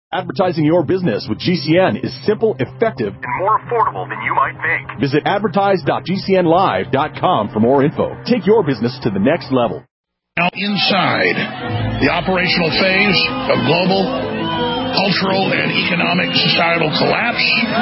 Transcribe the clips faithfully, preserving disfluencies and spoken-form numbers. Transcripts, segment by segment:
Advertising your business with G C N is simple, effective, and more affordable than you might think. Visit advertise dot g c n live dot com for more info. Take your business to the next level. Now inside the operational phase of global, cultural, and economic societal collapse,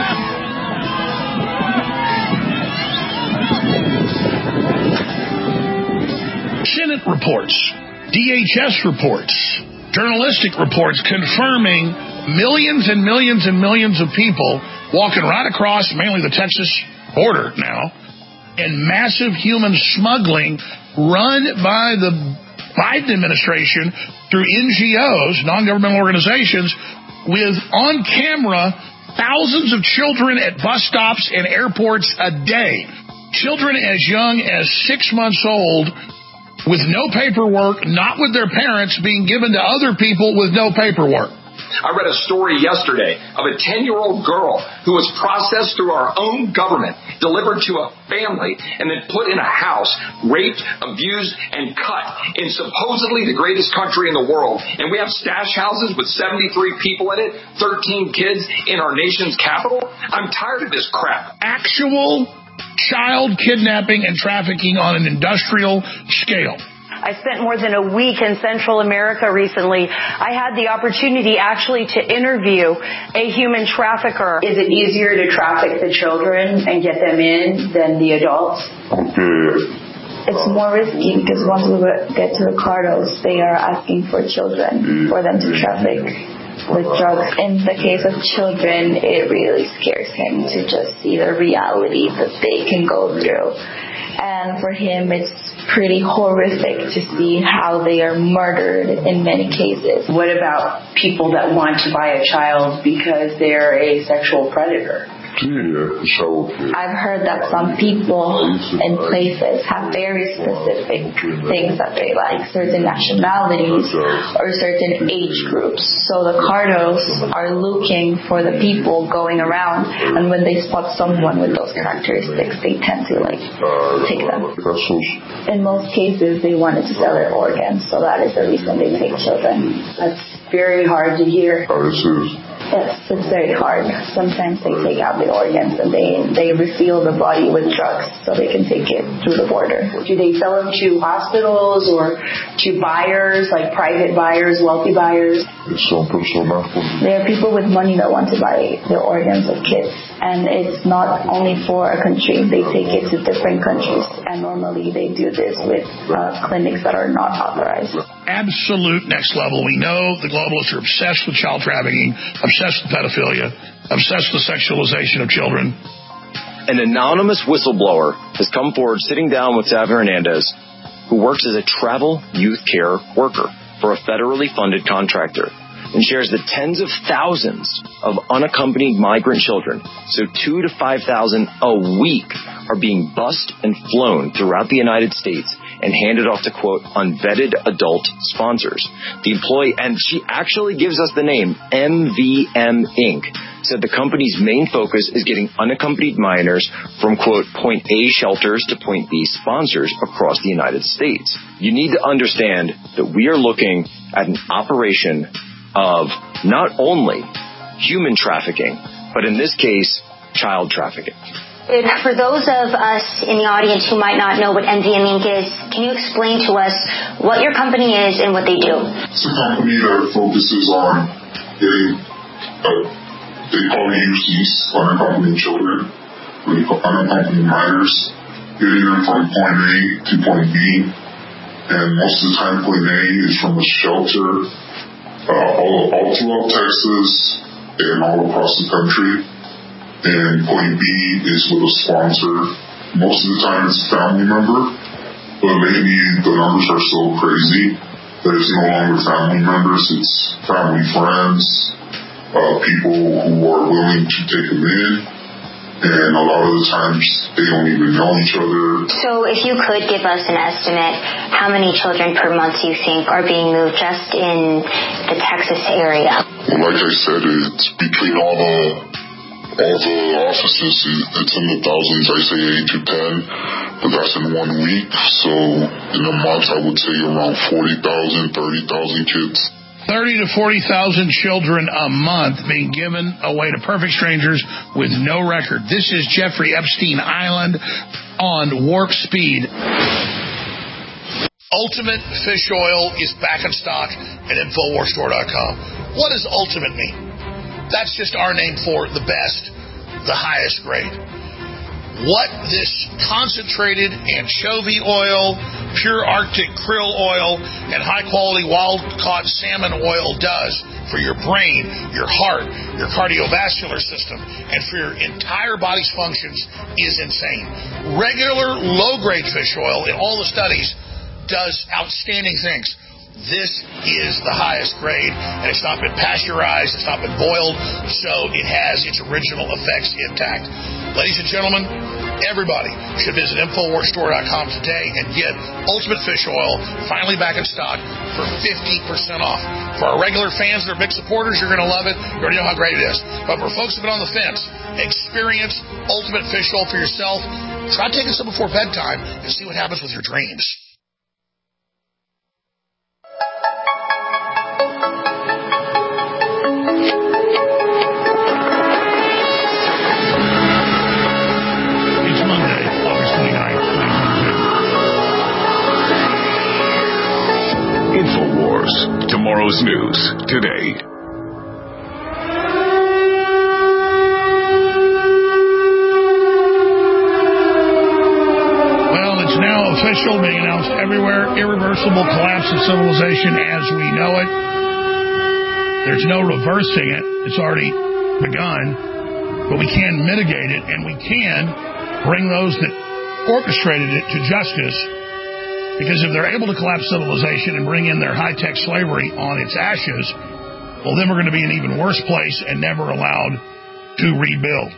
Senate reports, D H S reports, journalistic reports confirming millions and millions and millions of people walking right across mainly the Texas border now, and massive human smuggling run by the Biden administration through N G Os, non-governmental organizations, with on camera thousands of children at bus stops and airports a day. Children as young as six months old with no paperwork, not with their parents, being given to other people with no paperwork. I read a story yesterday of a ten-year-old girl who was processed through our own government, delivered to a family, and then put in a house, raped, abused, and cut in supposedly the greatest country in the world. And we have stash houses with seventy-three people in it, thirteen kids in our nation's capital. I'm tired of this crap. Actual child kidnapping and trafficking on an industrial scale. I spent more than a week in Central America recently. I had the opportunity actually to interview a human trafficker. Is it easier to traffic the children and get them in than the adults? Okay. It's more risky because once we get to the cartels, they are asking for children for them to traffic with drugs. In the case of children, it really scares him to just see the reality that they can go through. And for him, it's pretty horrific to see how they are murdered in many cases. What about people that want to buy a child because they're a sexual predator? Yeah, so I've heard that some people in places have very specific things that they like, certain nationalities or certain age groups. So the cartels are looking for the people going around, and when they spot someone with those characteristics, they tend to like take them. In most cases, they wanted to sell their organs, so that is the reason they take children. That's very hard to hear. Yes, it's very hard. Sometimes they take out the organs and they, they refill the body with drugs so they can take it through the border. Do they sell them to hospitals or to buyers, like private buyers, wealthy buyers? There are people with money that want to buy the organs of kids. And it's not only for a country. They take it to different countries. And normally they do this with uh, clinics that are not authorized. Absolute next level. We know the globalists are obsessed with child trafficking, obsessed with pedophilia, obsessed with the sexualization of children. An anonymous whistleblower has come forward sitting down with Xavier Hernandez, who works as a travel youth care worker for a federally funded contractor, and shares that tens of thousands of unaccompanied migrant children, so two to five thousand a week, are being bused and flown throughout the United States and handed off to, quote, unvetted adult sponsors. The employee, and she actually gives us the name, M V M Incorporated, said the company's main focus is getting unaccompanied minors from, quote, point A shelters to point B sponsors across the United States. You need to understand that we are looking at an operation of not only human trafficking, but in this case, child trafficking. For those of us in the audience who might not know what M V M Incorporated is, can you explain to us what your company is and what they do? It's a company that focuses on getting, uh, they call it U Cs, unaccompanied children, unaccompanied minors, getting them from point A to point B. And most of the time, point A is from a shelter uh, all, all throughout Texas and all across the country. And point B is with a sponsor. Most of the time it's a family member, but lately the numbers are so crazy that it's no longer family members, it's family friends, uh, people who are willing to take them in, and a lot of the times they don't even know each other. So if you could give us an estimate, how many children per month you think are being moved just in the Texas area? Well, like I said, it's between all the All the offices, it's in the thousands. I say eight to ten, but that's in one week. So in a month, I would say around forty thousand, thirty thousand kids. thirty to forty thousand children a month being given away to perfect strangers with no record. This is Jeffrey Epstein Island on Warp Speed. Ultimate Fish Oil is back in stock at Infowars Store dot com. What does Ultimate mean? That's just our name for the best, the highest grade. What this concentrated anchovy oil, pure Arctic krill oil, and high-quality wild-caught salmon oil does for your brain, your heart, your cardiovascular system, and for your entire body's functions is insane. Regular low-grade fish oil, in all the studies, does outstanding things. This is the highest grade, and it's not been pasteurized, it's not been boiled, so it has its original effects intact. Ladies and gentlemen, everybody should visit Infowars Store dot com today and get Ultimate Fish Oil, finally back in stock, for fifty percent off. For our regular fans that are big supporters, you're going to love it. You already know how great it is. But for folks that have been on the fence, experience Ultimate Fish Oil for yourself. Try taking some before bedtime and see what happens with your dreams. InfoWars. Tomorrow's news today. Well, it's now official, being announced everywhere. Irreversible collapse of civilization as we know it. There's no reversing it. It's already begun. But we can mitigate it, and we can bring those that orchestrated it to justice. Because if they're able to collapse civilization and bring in their high-tech slavery on its ashes, well, then we're going to be in an even worse place and never allowed to rebuild.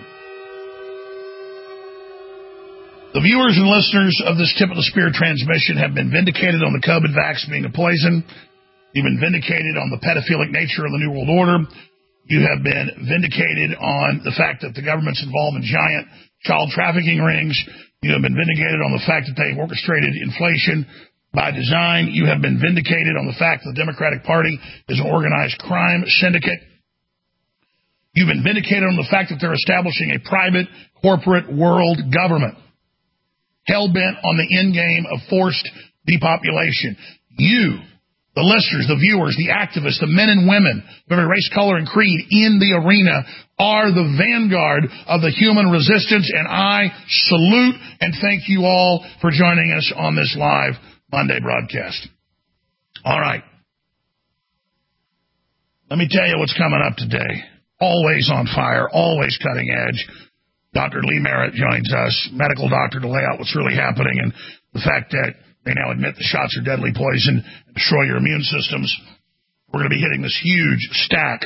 The viewers and listeners of this tip of the spear transmission have been vindicated on the COVID vax being a poison. You've been vindicated on the pedophilic nature of the New World Order. You have been vindicated on the fact that the government's involved in giant child trafficking rings. You have been vindicated on the fact that they orchestrated inflation by design. You have been vindicated on the fact that the Democratic Party is an organized crime syndicate. You've been vindicated on the fact that they're establishing a private corporate world government hell-bent on the end game of forced depopulation. You, the listeners, the viewers, the activists, the men and women of every race, color, and creed in the arena are the vanguard of the human resistance, and I salute and thank you all for joining us on this live Monday broadcast. All right. Let me tell you what's coming up today. Always on fire, always cutting edge. Doctor Lee Merritt joins us, medical doctor, to lay out what's really happening and the fact that they now admit the shots are deadly poison and destroy your immune systems. We're going to be hitting this huge stack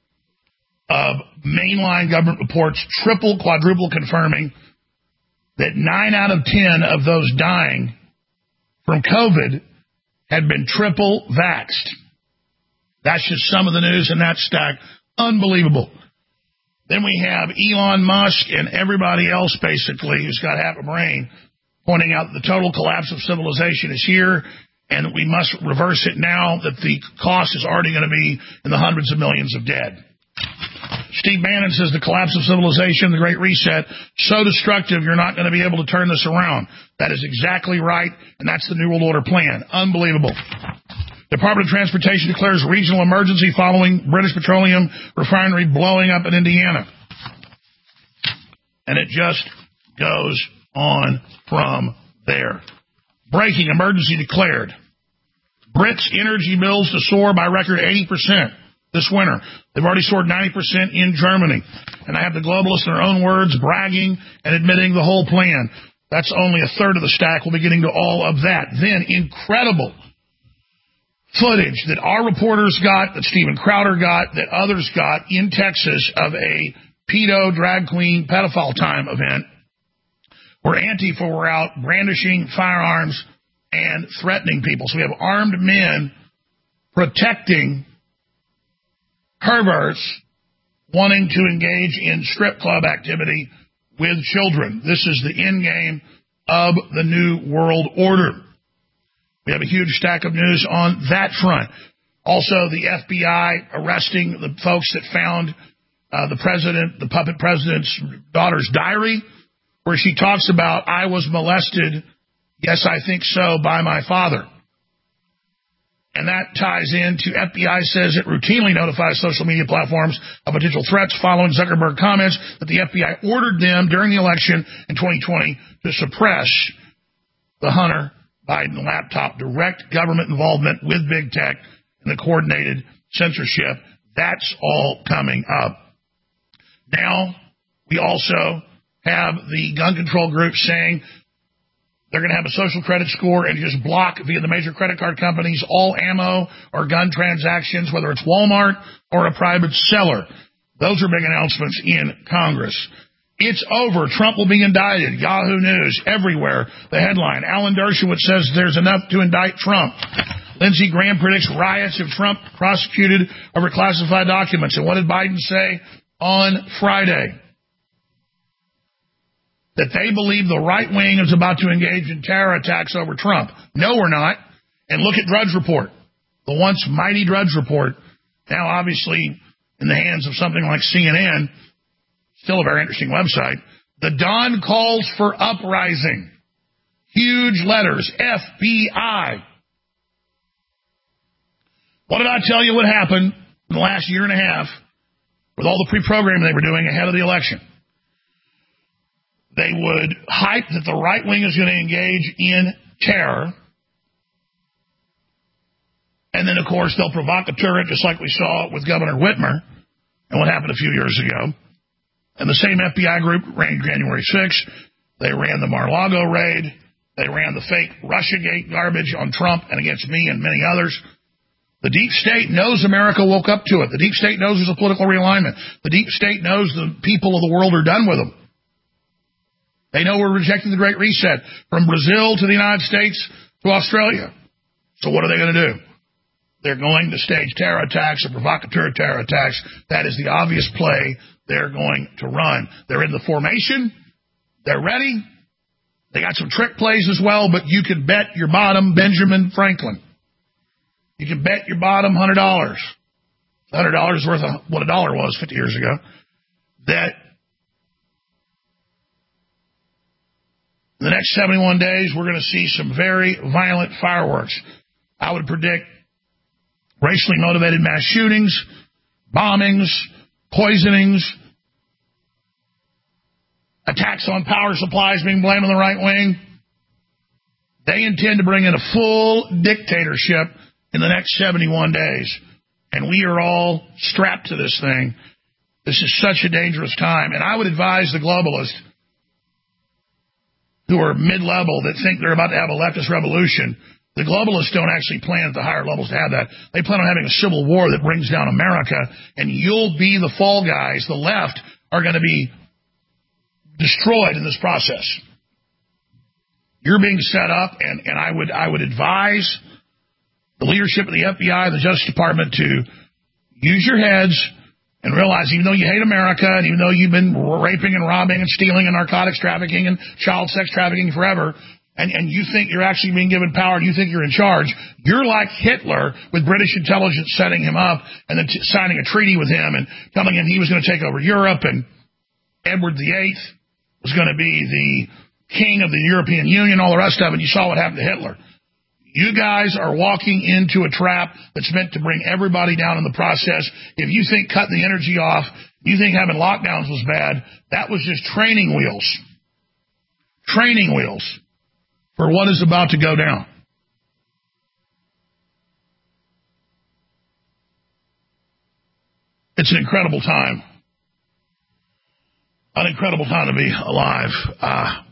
of mainline government reports, triple, quadruple confirming that nine out of ten of those dying from COVID had been triple vaxxed. That's just some of the news in that stack. Unbelievable. Then we have Elon Musk and everybody else, basically, who's got half a brain, pointing out the total collapse of civilization is here and that we must reverse it now, that the cost is already going to be in the hundreds of millions of dead. Steve Bannon says the collapse of civilization, the Great Reset, so destructive you're not going to be able to turn this around. That is exactly right, and that's the New World Order plan. Unbelievable. Department of Transportation declares regional emergency following British Petroleum refinery blowing up in Indiana. And it just goes on from there. Breaking emergency declared. Brits' energy bills to soar by record eighty percent this winter. They've already soared ninety percent in Germany. And I have the globalists in their own words bragging and admitting the whole plan. That's only a third of the stack. We'll be getting to all of that. Then incredible footage that our reporters got, that Steven Crowder got, that others got in Texas of a pedo, drag queen, pedophile time event where Antifa were out brandishing firearms and threatening people. So we have armed men protecting perverts wanting to engage in strip club activity with children. This is the end game of the New World Order. We have a huge stack of news on that front. Also, the F B I arresting the folks that found uh, the president, the puppet president's daughter's diary, where she talks about, I was molested, yes, I think so, by my father. And that ties into F B I says it routinely notifies social media platforms of potential threats following Zuckerberg comments that the F B I ordered them during the election in twenty twenty to suppress the Hunter Biden laptop. Direct government involvement with big tech and the coordinated censorship. That's all coming up. Now, we also have the gun control group saying they're going to have a social credit score and just block via the major credit card companies all ammo or gun transactions, whether it's Walmart or a private seller. Those are big announcements in Congress. It's over. Trump will be indicted. Yahoo News, everywhere. The headline, Alan Dershowitz says there's enough to indict Trump. Lindsey Graham predicts riots if Trump prosecuted over classified documents. And what did Biden say on Friday? That they believe the right wing is about to engage in terror attacks over Trump. No, we're not. And look at Drudge Report, the once mighty Drudge Report, now obviously in the hands of something like C N N, still a very interesting website. The Dawn calls for uprising. Huge letters, F B I. What did I tell you what happened in the last year and a half with all the pre-programming they were doing ahead of the election? They would hype that the right wing is going to engage in terror. And then, of course, they'll provocateur it, just like we saw with Governor Whitmer and what happened a few years ago. And the same F B I group ran January sixth. They ran the Mar-a-Lago raid. They ran the fake Russiagate garbage on Trump and against me and many others. The deep state knows America woke up to it. The deep state knows there's a political realignment. The deep state knows the people of the world are done with them. They know we're rejecting the Great Reset from Brazil to the United States to Australia. So what are they going to do? They're going to stage terror attacks or provocateur terror attacks. That is the obvious play they're going to run. They're in the formation. They're ready. They got some trick plays as well, but you can bet your bottom Benjamin Franklin. You can bet your bottom one hundred dollars. one hundred dollars is worth of what a dollar was fifty years ago. That in the next seventy-one days, we're going to see some very violent fireworks. I would predict racially motivated mass shootings, bombings, poisonings, attacks on power supplies being blamed on the right wing. They intend to bring in a full dictatorship in the next seventy-one days. And we are all strapped to this thing. This is such a dangerous time. And I would advise the globalists who are mid-level that think they're about to have a leftist revolution. The globalists don't actually plan at the higher levels to have that. They plan on having a civil war that brings down America, and you'll be the fall guys. The left are going to be destroyed in this process. You're being set up, and, and I would I would advise the leadership of the F B I and the Justice Department to use your heads and realize even though you hate America and even though you've been raping and robbing and stealing and narcotics trafficking and child sex trafficking forever, and, and you think you're actually being given power and you think you're in charge, you're like Hitler with British intelligence setting him up and then t- signing a treaty with him and telling him he was going to take over Europe, and Edward the Eighth was going to be the king of the European Union, all the rest of it. You saw what happened to Hitler. You guys are walking into a trap that's meant to bring everybody down in the process. If you think cutting the energy off, you think having lockdowns was bad, that was just training wheels. Training wheels for what is about to go down. It's an incredible time. An incredible time to be alive. Uh,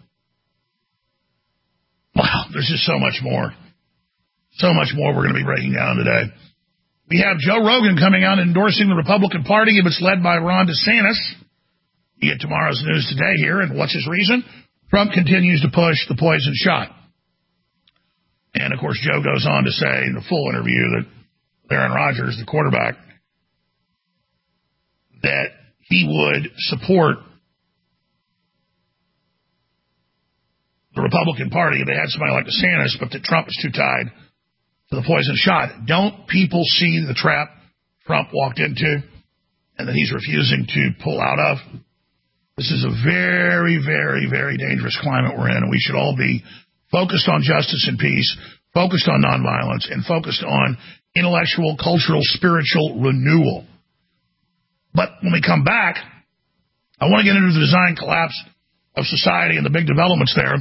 wow, there's just so much more. So much more we're going to be breaking down today. We have Joe Rogan coming out and endorsing the Republican Party if it's led by Ron DeSantis. You get tomorrow's news today here, and what's his reason? Trump continues to push the poison shot. And, of course, Joe goes on to say in the full interview that Aaron Rodgers, the quarterback, that he would support the Republican Party if they had somebody like DeSantis, but that Trump is too tied to the poison shot. Don't people see the trap Trump walked into and that he's refusing to pull out of? This is a very, very, very dangerous climate we're in, and we should all be focused on justice and peace, focused on nonviolence, and focused on intellectual, cultural, spiritual renewal. But when we come back, I want to get into the design collapse of society and the big developments there.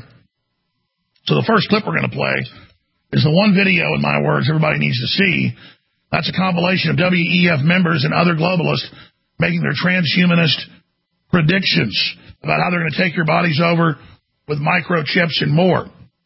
So the first clip we're going to play is the one video, in my words, everybody needs to see. That's a compilation of W E F members and other globalists making their transhumanist predictions about how they're going to take your bodies over with microchips and more.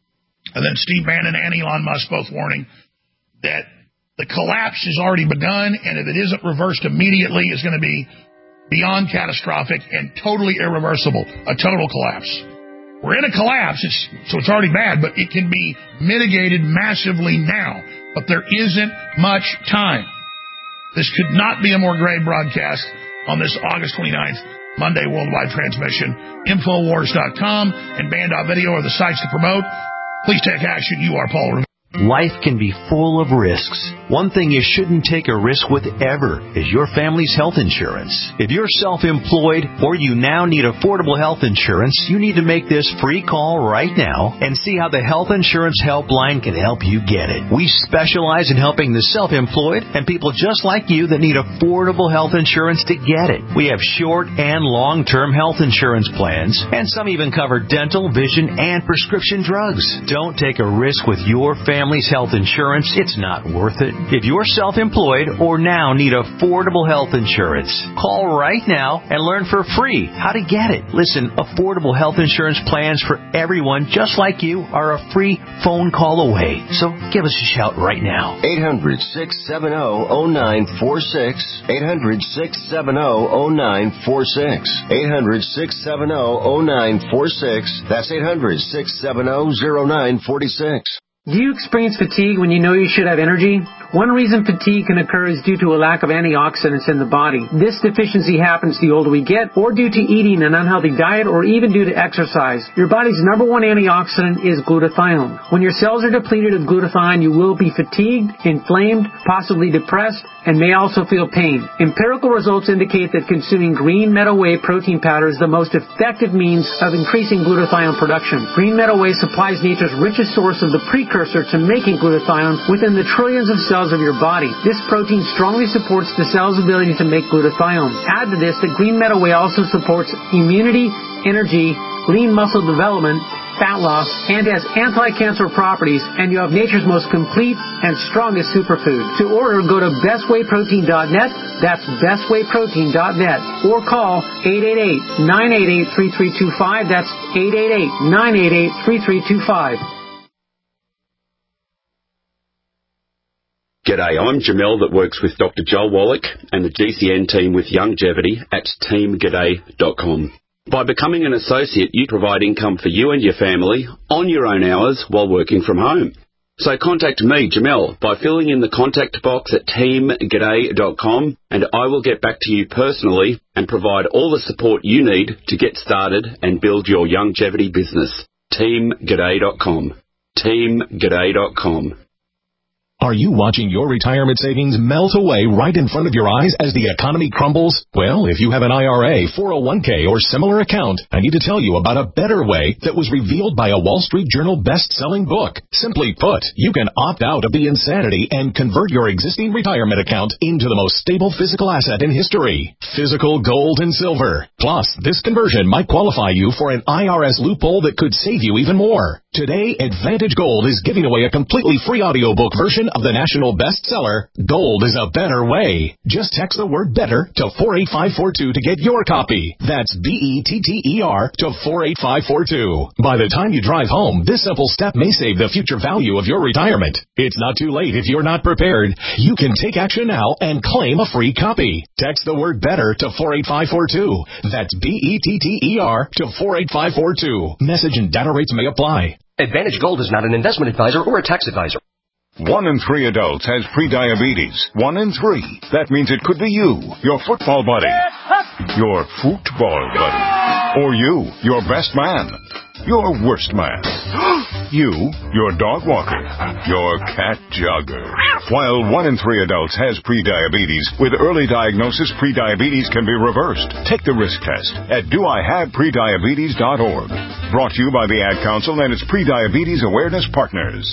And then Steve Bannon and Elon Musk both warning that the collapse has already begun, and if it isn't reversed immediately, it's going to be beyond catastrophic and totally irreversible, a total collapse. We're in a collapse, it's, so it's already bad, but it can be mitigated massively now. But there isn't much time. This could not be a more grave broadcast on this August twenty-ninth, Monday worldwide transmission. Infowars dot com and Band dot video are the sites to promote. Please take action. You are Paul Revere. Life can be full of risks. One thing you shouldn't take a risk with ever is your family's health insurance. If you're self-employed or you now need affordable health insurance, you need to make this free call right now and see how the Health Insurance Helpline can help you get it. We specialize in helping the self-employed and people just like you that need affordable health insurance to get it. We have short and long-term health insurance plans, and some even cover dental, vision, and prescription drugs. Don't take a risk with your family. Family's health insurance, it's not worth it. If you're self-employed or now need affordable health insurance, call right now and learn for free how to get it. Listen, affordable health insurance plans for everyone just like you are a free phone call away. So give us a shout right now. eight hundred, six seven zero, zero nine four six. eight hundred, six seven zero, zero nine four six. eight hundred, six seven zero, zero nine four six. That's eight hundred, six seven zero, zero nine four six. Do you experience fatigue when you know you should have energy? One reason fatigue can occur is due to a lack of antioxidants in the body. This deficiency happens the older we get, or due to eating an unhealthy diet, or even due to exercise. Your body's number one antioxidant is glutathione. When your cells are depleted of glutathione, you will be fatigued, inflamed, possibly depressed, and may also feel pain. Empirical results indicate that consuming green meadow whey protein powder is the most effective means of increasing glutathione production. Green meadow whey supplies nature's richest source of the precursor to making glutathione within the trillions of cells of your body. This protein strongly supports the cell's ability to make glutathione. Add to this that green meadow whey also supports immunity, energy, lean muscle development, fat loss, and has anti-cancer properties, and you have nature's most complete and strongest superfood. To order, go to best whey protein dot net, that's best whey protein dot net, or call eight eight eight, nine eight eight, three three two five, that's eight eight eight, nine eight eight, three three two five. G'day, I'm Jamel that works with Doctor Joel Wallach and the G C N team with Longevity at team g'day dot com. By becoming an associate, you provide income for you and your family on your own hours while working from home. So contact me, Jamel, by filling in the contact box at team g'day dot com, and I will get back to you personally and provide all the support you need to get started and build your longevity business. team g'day dot com. team g'day dot com. Are you watching your retirement savings melt away right in front of your eyes as the economy crumbles? Well, if you have an I R A, four oh one k, or similar account, I need to tell you about a better way that was revealed by a Wall Street Journal best-selling book. Simply put, you can opt out of the insanity and convert your existing retirement account into the most stable physical asset in history, physical gold and silver. Plus, this conversion might qualify you for an I R S loophole that could save you even more. Today, Advantage Gold is giving away a completely free audiobook version of the national bestseller, Gold is a Better Way. Just text the word BETTER to four eight five four two to get your copy. That's B E T T E R to four eight five four two. By the time you drive home, this simple step may save the future value of your retirement. It's not too late if you're not prepared. You can take action now and claim a free copy. Text the word BETTER to four eight five four two. That's B E T T E R to four eight five four two. Message and data rates may apply. Advantage Gold is not an investment advisor or a tax advisor. One in three adults has prediabetes. One in three. That means it could be you, your football buddy, your football buddy, or you, your best man, your worst man. you, your dog walker, your cat jogger. While one in three adults has prediabetes, with early diagnosis, prediabetes can be reversed. Take the risk test at do I have prediabetes dot org. Brought to you by the Ad Council and its Prediabetes Awareness Partners.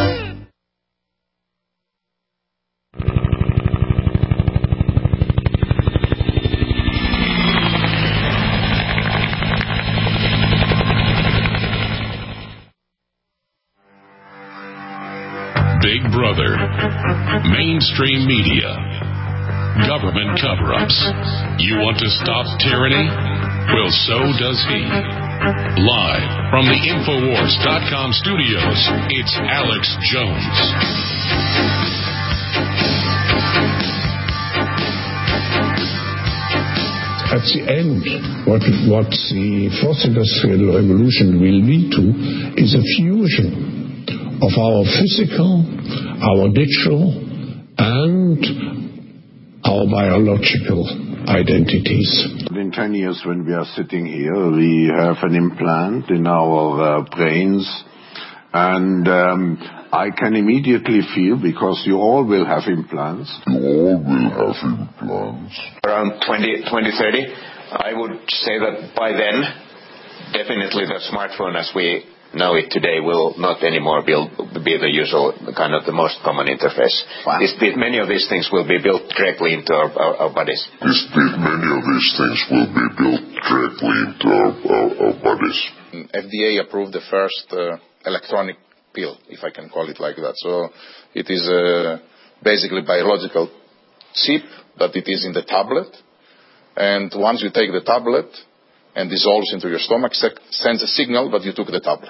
Big Brother, mainstream media, government cover-ups. You want to stop tyranny? Well, so does he. Live from the Infowars dot com studios, it's Alex Jones. At the end, what, what the fourth industrial revolution will lead to is a fusion of our physical, our digital, and our biological identities. In ten years when we are sitting here, we have an implant in our uh, brains, and um, I can immediately feel, because you all will have implants. You all will have implants. Around twenty thirty, I would say that by then, definitely the smartphone as we know it today will not anymore be, be the usual, kind of the most common interface. Wow. This, many of these things will be built directly into our, our, our bodies. This, many of these things will be built directly into our, our, our bodies. F D A approved the first uh, electronic pill, if I can call it like that. So it is uh, basically biological chip, but it is in the tablet. And once you take the tablet and dissolves into your stomach, sends a signal that you took the tablet.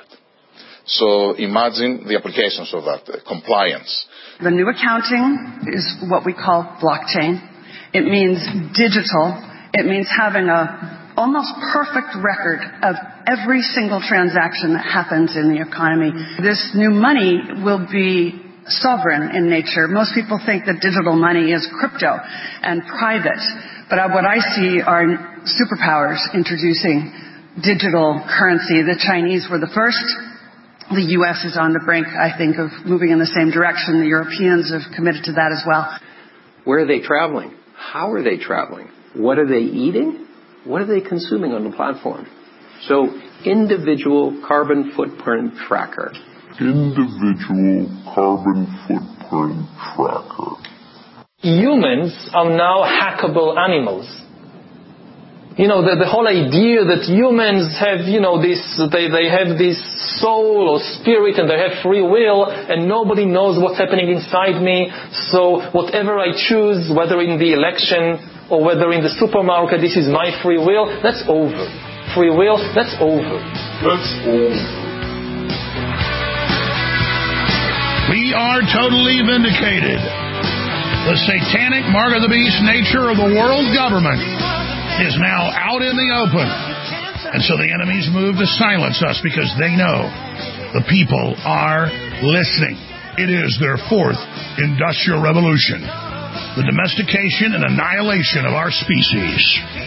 So imagine the applications of that, uh, compliance. The new accounting is what we call blockchain. It means digital. It means having a almost perfect record of every single transaction that happens in the economy. This new money will be sovereign in nature. Most people think that digital money is crypto and private. But what I see are superpowers introducing digital currency. The Chinese were the first. The U S is on the brink, I think, of moving in the same direction. The Europeans have committed to that as well. Where are they traveling? How are they traveling? What are they eating? What are they consuming on the platform? So, individual carbon footprint tracker. Individual carbon footprint tracker. Humans are now hackable animals. You know, the, the whole idea that humans have, you know, this, they, they have this soul or spirit and they have free will and nobody knows what's happening inside me. So whatever I choose, whether in the election or whether in the supermarket, this is my free will, that's over. Free will, that's over. That's over. We are totally vindicated. The satanic mark of the beast nature of the world government is now out in the open. And so the enemies move to silence us because they know the people are listening. It is their fourth industrial revolution, the domestication and annihilation of our species.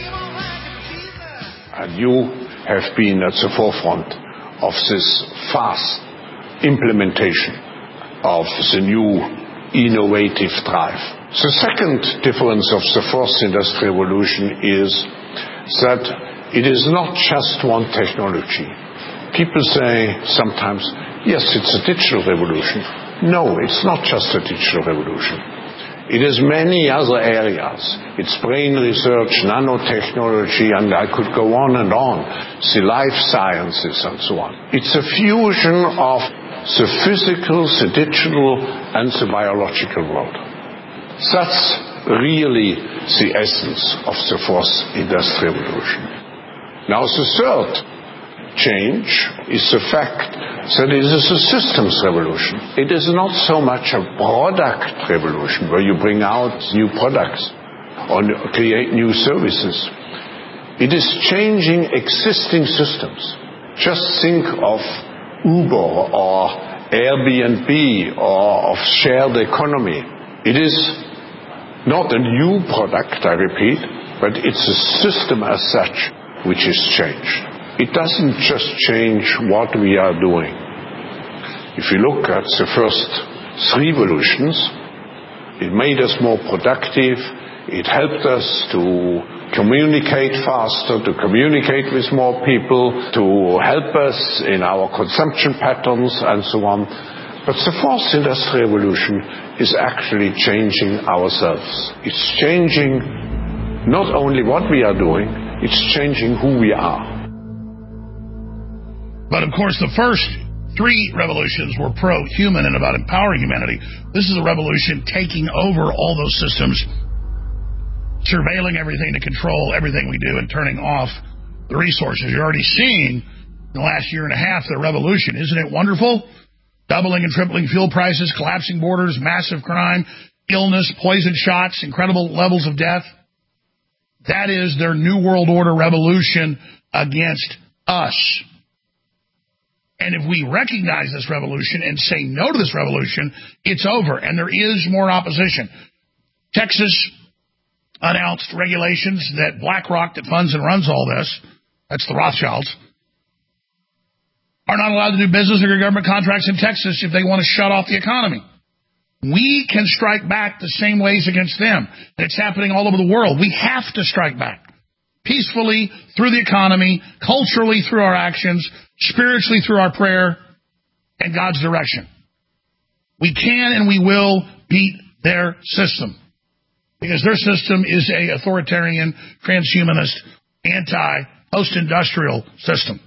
And you have been at the forefront of this fast implementation of the new innovative drive. The second difference of the fourth industrial revolution is that it is not just one technology. People say sometimes, yes, it's a digital revolution. No, it's not just a digital revolution. It is many other areas. It's brain research, nanotechnology, and I could go on and on. The life sciences and so on. It's a fusion of the physical, the digital, and the biological world. That's really the essence of the fourth industrial revolution. Now the third change is the fact that it is a systems revolution. It is not so much a product revolution where you bring out new products or create new services. It is changing existing systems. Just think of Uber or Airbnb or of shared economy. It is not a new product, I repeat, but it's a system as such which is changed. It doesn't just change what we are doing. If you look at the first three revolutions, it made us more productive, it helped us to communicate faster, to communicate with more people, to help us in our consumption patterns and so on. But the fourth industrial revolution is actually changing ourselves. It's changing not only what we are doing, it's changing who we are. But of course, the first three revolutions were pro-human and about empowering humanity. This is a revolution taking over all those systems, surveilling everything to control everything we do and turning off the resources. You're already seeing in the last year and a half the revolution. Isn't it wonderful? Doubling and tripling fuel prices, collapsing borders, massive crime, illness, poison shots, incredible levels of death. That is their New World Order revolution against us. And if we recognize this revolution and say no to this revolution, it's over. And there is more opposition. Texas announced regulations that BlackRock, that funds and runs all this, that's the Rothschilds, are not allowed to do business or government contracts in Texas if they want to shut off the economy. We can strike back the same ways against them. And it's happening all over the world. We have to strike back peacefully through the economy, culturally through our actions, spiritually through our prayer, and God's direction. We can and we will beat their system. Because their system is a authoritarian, transhumanist, anti-post-industrial system.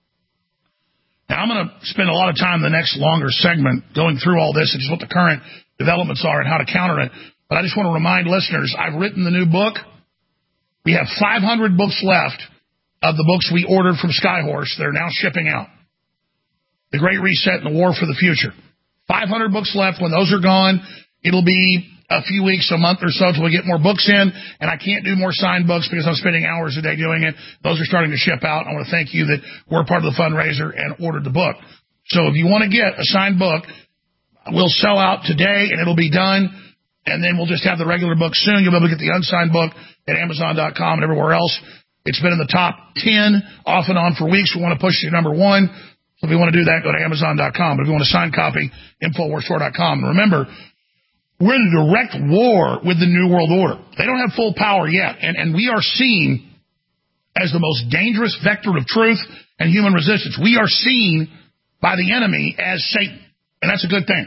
Now, I'm going to spend a lot of time in the next longer segment going through all this and just what the current developments are and how to counter it. But I just want to remind listeners, I've written the new book. We have five hundred books left of the books we ordered from Skyhorse that are now shipping out. The Great Reset and the War for the Future. five hundred books left. When those are gone, it'll be a few weeks, a month or so till we get more books in, and I can't do more signed books because I'm spending hours a day doing it. Those are starting to ship out. I want to thank you that we're part of the fundraiser and ordered the book. So if you want to get a signed book, we'll sell out today and it'll be done, and then we'll just have the regular book soon. You'll be able to get the unsigned book at Amazon dot com and everywhere else. It's been in the top ten off and on for weeks. We want to push it to number one. So if you want to do that, go to Amazon dot com. But if you want a signed copy, Infowars Store dot com. And remember, we're in a direct war with the New World Order. They don't have full power yet, and, and we are seen as the most dangerous vector of truth and human resistance. We are seen by the enemy as Satan, and that's a good thing.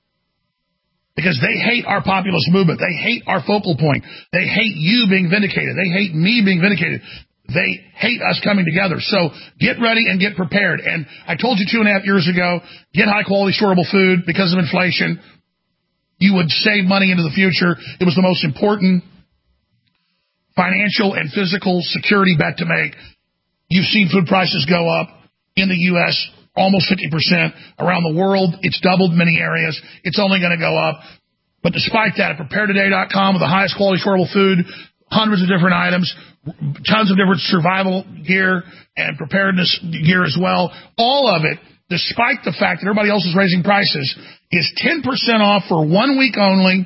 Because they hate our populist movement. They hate our focal point. They hate you being vindicated. They hate me being vindicated. They hate us coming together. So get ready and get prepared. And I told you two and a half years ago, get high-quality storable food because of inflation. You would save money into the future. It was the most important financial and physical security bet to make. You've seen food prices go up in the U S almost fifty percent. Around the world, it's doubled in many areas. It's only going to go up. But despite that, at prepare today dot com with the highest quality storable food, hundreds of different items, tons of different survival gear and preparedness gear as well. All of it, despite the fact that everybody else is raising prices, is ten percent off for one week only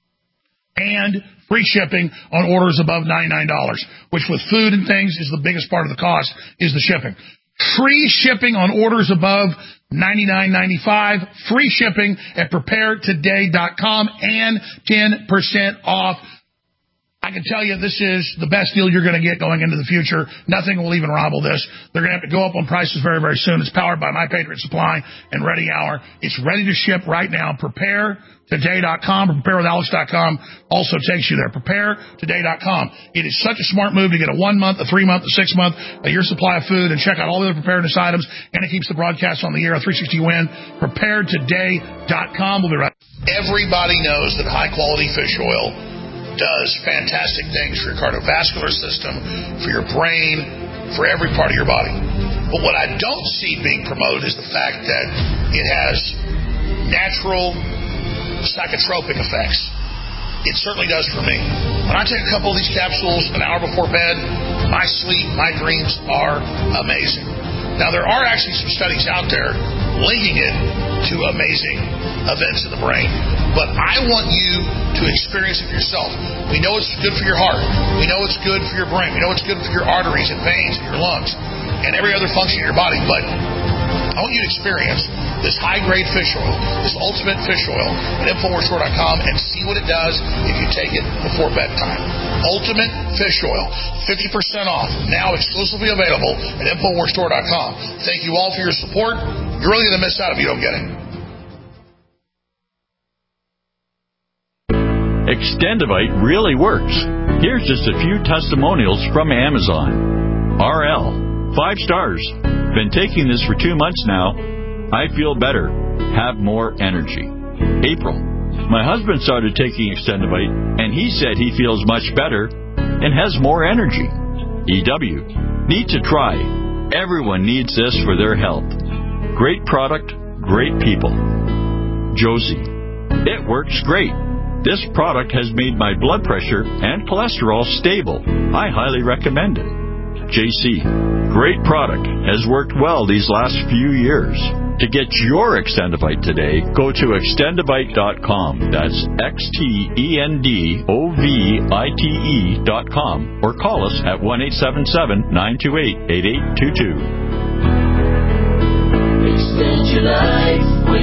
and free shipping on orders above ninety-nine dollars, which with food and things is the biggest part of the cost, is the shipping. Free shipping on orders above ninety-nine ninety-five. Free shipping at prepare today dot com and ten percent off. I can tell you this is the best deal you're going to get going into the future. Nothing will even rival this. They're going to have to go up on prices very, very soon. It's powered by My Patriot Supply and Ready Hour. It's ready to ship right now. prepare today dot com or prepare with alex dot com also takes you there. prepare today dot com. It is such a smart move to get a one-month, a three-month, a six-month, a year supply of food and check out all the other preparedness items, and it keeps the broadcast on the air, a three sixty win. prepare today dot com. We'll be right back. Everybody knows that high-quality fish oil does fantastic things for your cardiovascular system, for your brain, for every part of your body. But what I don't see being promoted is the fact that it has natural psychotropic effects. It certainly does for me. When I take a couple of these capsules an hour before bed, my sleep, my dreams are amazing. Now, there are actually some studies out there linking it to amazing events in the brain. But I want you to experience it for yourself. We know it's good for your heart. We know it's good for your brain. We know it's good for your arteries and veins and your lungs and every other function in your body. But I want you to experience this high-grade fish oil, this ultimate fish oil at Infowars Store dot com and see what it does if you take it before bedtime. Ultimate fish oil, fifty percent off, now exclusively available at Infowars Store dot com. Thank you all for your support. You're really going to miss out if you don't get it. Extendivite really works. Here's just a few testimonials from Amazon. R L, five stars. Been taking this for two months now. I feel better. Have more energy. April, my husband started taking Extendivite, and he said he feels much better and has more energy. E W, need to try. Everyone needs this for their health. Great product, great people. Josie, it works great. This product has made my blood pressure and cholesterol stable. I highly recommend it. J C, great product. Has worked well these last few years. To get your Extendivite today, go to extendivite dot com. That's X T E N D O V I T E dot com. Or call us at one eight seven seven, nine two eight, eight eight two two. Extend your life with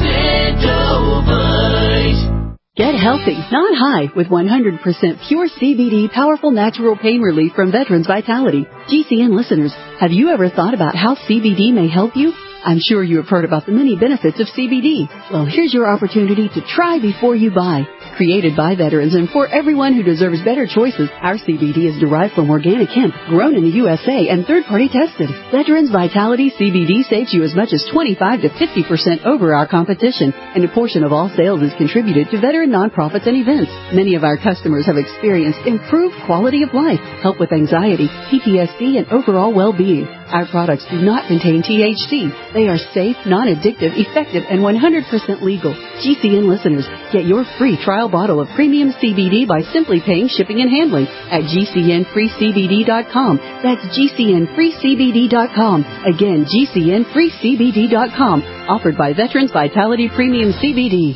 Extendivite. Get healthy, not high, with one hundred percent pure C B D powerful natural pain relief from Veterans Vitality. G C N listeners, have you ever thought about how C B D may help you? I'm sure you have heard about the many benefits of C B D. Well, here's your opportunity to try before you buy. Created by veterans and for everyone who deserves better choices, our C B D is derived from organic hemp, grown in the U S A and third-party tested. Veterans Vitality C B D saves you as much as twenty-five to fifty percent over our competition, and a portion of all sales is contributed to veteran nonprofits and events. Many of our customers have experienced improved quality of life, help with anxiety, P T S D, and overall well-being. Our products do not contain T H C. They are safe, non-addictive, effective, and one hundred percent legal. G C N listeners, get your free trial bottle of premium C B D by simply paying shipping and handling at G C N free C B D dot com. That's G C N free C B D dot com. Again, G C N free C B D dot com. Offered by Veterans Vitality Premium C B D.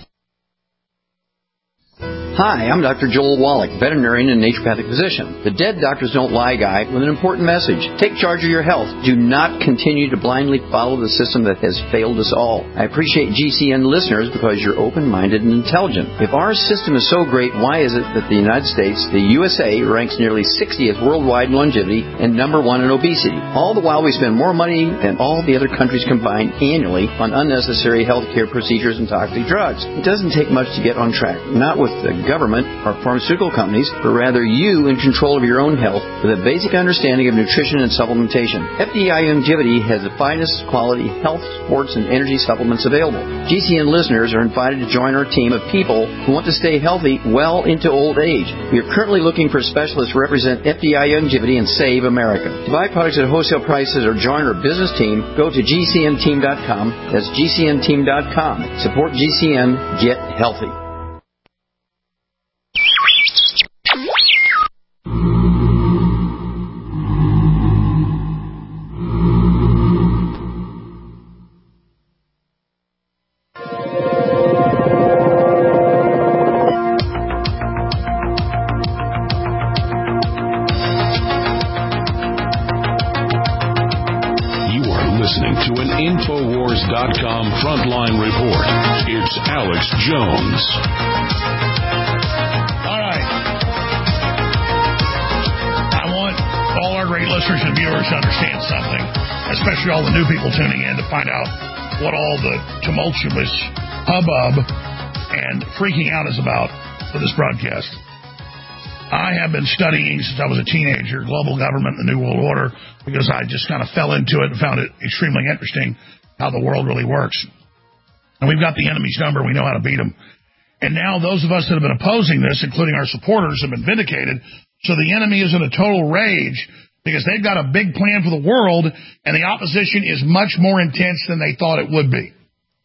Hi, I'm Doctor Joel Wallach, veterinarian and naturopathic physician. The Dead Doctors Don't Lie guy with an important message. Take charge of your health. Do not continue to blindly follow the system that has failed us all. I appreciate G C N listeners because you're open-minded and intelligent. If our system is so great, why is it that the United States, the U S A, ranks nearly sixtieth worldwide in longevity and number one in obesity? All the while we spend more money than all the other countries combined annually on unnecessary health care procedures and toxic drugs. It doesn't take much to get on track. Not with the government or pharmaceutical companies, but rather you in control of your own health with a basic understanding of nutrition and supplementation. F D I Longevity has the finest quality health, sports, and energy supplements available. G C N listeners are invited to join our team of people who want to stay healthy well into old age. We are currently looking for specialists to represent F D I Longevity and Save America. To buy products at wholesale prices or join our business team, go to G C N team dot com. That's G C N team dot com. Support G C N. Get healthy. Infowars dot com Frontline Report. It's Alex Jones. All right. I want all our great listeners and viewers to understand something, especially all the new people tuning in to find out what all the tumultuous hubbub and freaking out is about for this broadcast. I have been studying since I was a teenager, global government and the New World Order, because I just kind of fell into it and found it extremely interesting how the world really works. And we've got the enemy's number. We know how to beat them. And now those of us that have been opposing this, including our supporters, have been vindicated. So the enemy is in a total rage because they've got a big plan for the world, and the opposition is much more intense than they thought it would be.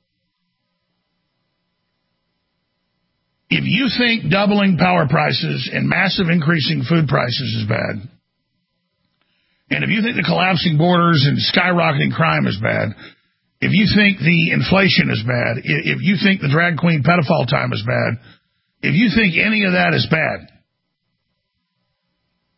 If you think doubling power prices and massive increasing food prices is bad, and if you think the collapsing borders and skyrocketing crime is bad, if you think the inflation is bad, if you think the drag queen pedophile time is bad, if you think any of that is bad,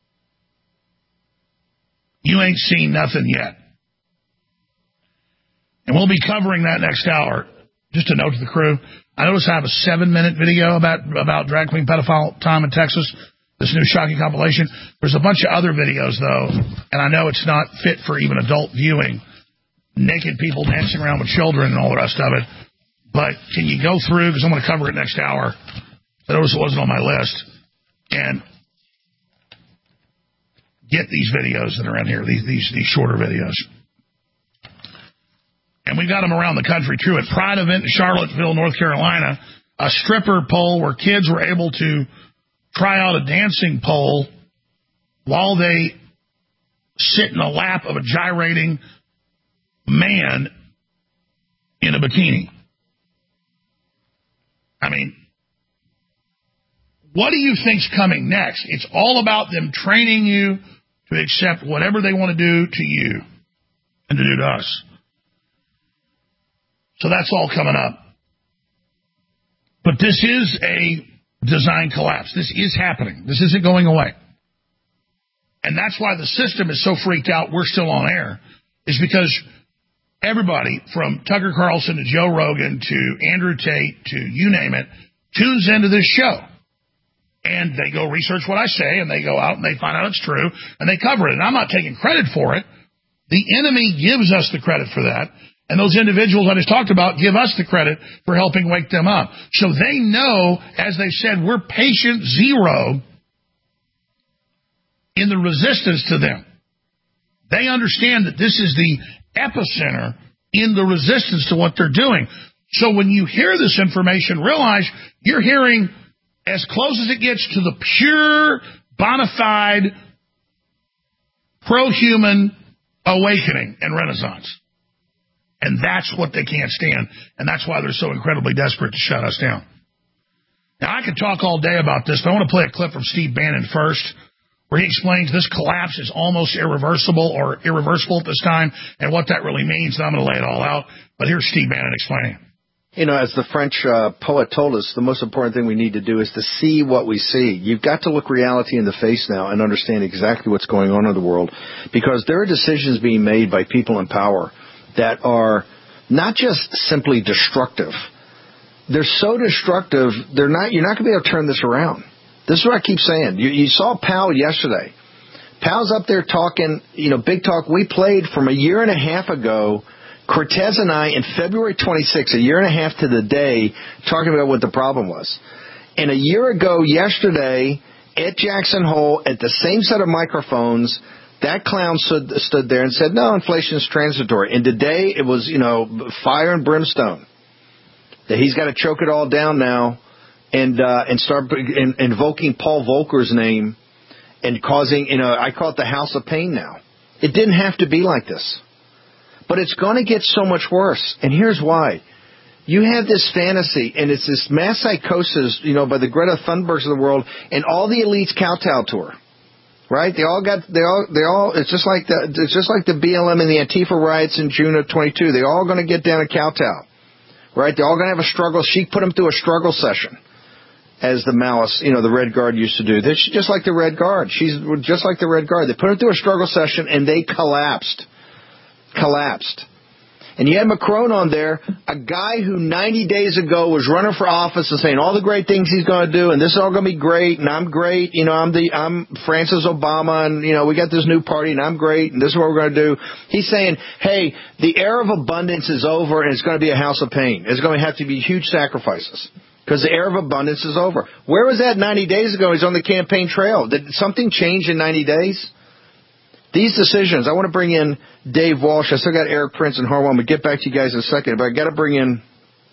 you ain't seen nothing yet. And we'll be covering that next hour. Just a note to the crew. I notice I have a seven-minute video about, about drag queen pedophile time in Texas, this new shocking compilation. There's a bunch of other videos, though, and I know it's not fit for even adult viewing. Naked people dancing around with children and all the rest of it. But can you go through, because I'm going to cover it next hour. I noticed it wasn't on my list. And get these videos that are in here, these, these, these shorter videos. And we've got them around the country, too. At Pride event in Charlottesville, North Carolina, a stripper pole where kids were able to try out a dancing pole while they sit in the lap of a gyrating man in a bikini. I mean, what do you think's coming next? It's all about them training you to accept whatever they want to do to you and to do to us. So that's all coming up. But this is a design collapse. This is happening. This isn't going away. And that's why the system is so freaked out we're still on air, is because everybody from Tucker Carlson to Joe Rogan to Andrew Tate to you name it tunes into this show. And they go research what I say, and they go out and they find out it's true, and they cover it. And I'm not taking credit for it. The enemy gives us the credit for that. And those individuals I just talked about give us the credit for helping wake them up. So they know, as they said, we're patient zero in the resistance to them. They understand that this is the epicenter in the resistance to what they're doing. So when you hear this information, realize you're hearing as close as it gets to the pure, bona fide, pro-human awakening and renaissance. And that's what they can't stand. And that's why they're so incredibly desperate to shut us down. Now, I could talk all day about this, but I want to play a clip from Steve Bannon first, where he explains this collapse is almost irreversible or irreversible at this time, and what that really means. And I'm going to lay it all out. But here's Steve Bannon explaining. You know, as the French uh, poet told us, the most important thing we need to do is to see what we see. You've got to look reality in the face now and understand exactly what's going on in the world, because there are decisions being made by people in power that are not just simply destructive. They're so destructive, they're not. You're not going to be able to turn this around. This is what I keep saying. You, you saw Powell yesterday. Powell's up there talking, you know, big talk. We played from a year and a half ago, Cortez and I, in February twenty-sixth, a year and a half to the day, talking about what the problem was. And a year ago yesterday, at Jackson Hole, at the same set of microphones, that clown stood, stood there and said, no, inflation is transitory. And today it was, you know, fire and brimstone. That he's got to choke it all down now and uh, and start in, invoking Paul Volcker's name and causing, you know, I call it the house of pain now. It didn't have to be like this. But it's going to get so much worse. And here's why. You have this fantasy, and it's this mass psychosis, you know, by the Greta Thunbergs of the world, and all the elites kowtow to her. Right? They all got, they all, they all, it's just like the, it's just like the B L M and the Antifa riots in June of twenty-two. They're all going to get down a kowtow. Right? They're all going to have a struggle. She put them through a struggle session, as the Malice, you know, the Red Guard used to do. They're just like the Red Guard. She's just like the Red Guard. They put her through a struggle session, and they collapsed. Collapsed. And you had Macron on there, a guy who ninety days ago was running for office and saying all the great things he's going to do, and this is all going to be great, and I'm great, you know, I'm the I'm Francis Obama, and, you know, we got this new party, and I'm great, and this is what we're going to do. He's saying, hey, the era of abundance is over, and it's going to be a house of pain. It's going to have to be huge sacrifices, because the era of abundance is over. Where was that ninety days ago? He's on the campaign trail. Did something change in ninety days? These decisions, I want to bring in Dave Walsh. I still got Eric Prince and Harwell. I'm going to get back to you guys in a second, but I got to bring in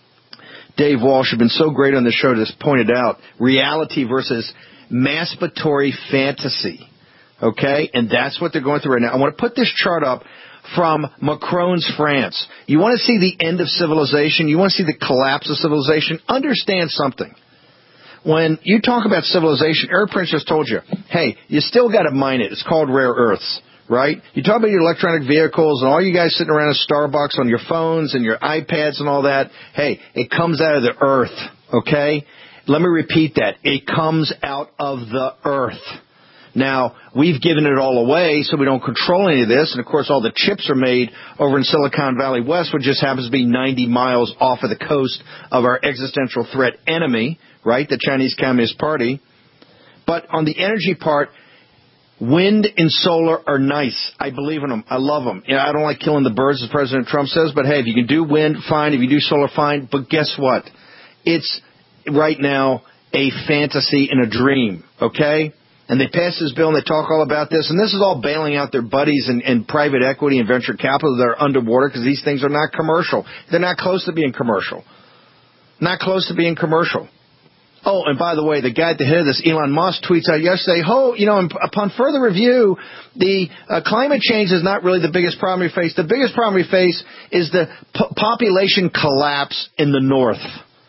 Dave Walsh, who's been so great on the show to just pointed out reality versus masturbatory fantasy. Okay? And that's what they're going through right now. I want to put this chart up from Macron's France. You want to see the end of civilization? You want to see the collapse of civilization? Understand something. When you talk about civilization, Eric Prince just told you, hey, you still got to mine it. It's called rare earths. Right? You talk about your electronic vehicles and all you guys sitting around at Starbucks on your phones and your iPads and all that. Hey, it comes out of the earth, okay? Let me repeat that. It comes out of the earth. Now, we've given it all away, so we don't control any of this. And, of course, all the chips are made over in Silicon Valley West, which just happens to be ninety miles off of the coast of our existential threat enemy, right, the Chinese Communist Party. But on the energy part, wind and solar are nice. I believe in them. I love them. You know, I don't like killing the birds, as President Trump says, but, hey, if you can do wind, fine. If you do solar, fine. But guess what? It's right now a fantasy and a dream, okay? And they pass this bill and they talk all about this. And this is all bailing out their buddies in, in private equity and venture capital that are underwater because these things are not commercial. They're not close to being commercial. Not close to being commercial. Oh, and by the way, the guy at the head of this, Elon Musk, tweets out yesterday, oh, you know, upon further review, the uh, climate change is not really the biggest problem we face. The biggest problem we face is the p- population collapse in the north.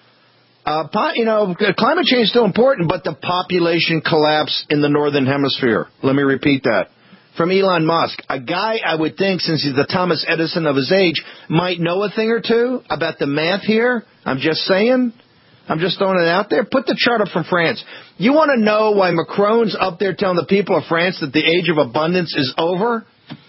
Uh, po- you know, climate change is still important, but the population collapse in the northern hemisphere. Let me repeat that. From Elon Musk, a guy I would think, since he's the Thomas Edison of his age, might know a thing or two about the math here. I'm just saying. I'm just throwing it out there. Put the chart up from France. You want to know why Macron's up there telling the people of France that the age of abundance is over?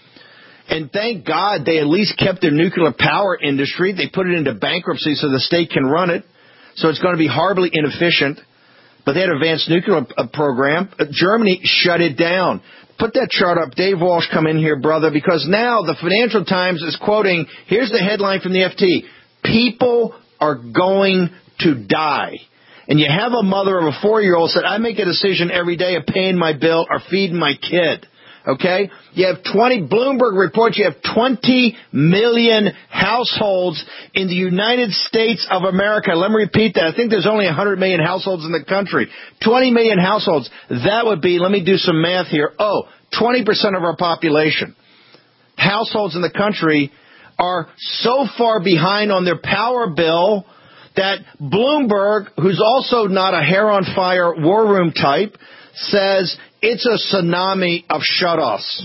And thank God they at least kept their nuclear power industry. They put it into bankruptcy so the state can run it. So it's going to be horribly inefficient. But they had an advanced nuclear program. Germany shut it down. Put that chart up. Dave Walsh, come in here, brother, because now the Financial Times is quoting, here's the headline from the F T. People are going to die. And you have a mother of a four-year-old said, I make a decision every day of paying my bill or feeding my kid. Okay? You have twenty, Bloomberg reports you have twenty million households in the United States of America. Let me repeat that. I think there's only one hundred million households in the country. twenty million households. That would be, let me do some math here. Oh, twenty percent of our population. Households in the country are so far behind on their power bill that Bloomberg, who's also not a hair-on-fire war room type, says it's a tsunami of shutoffs.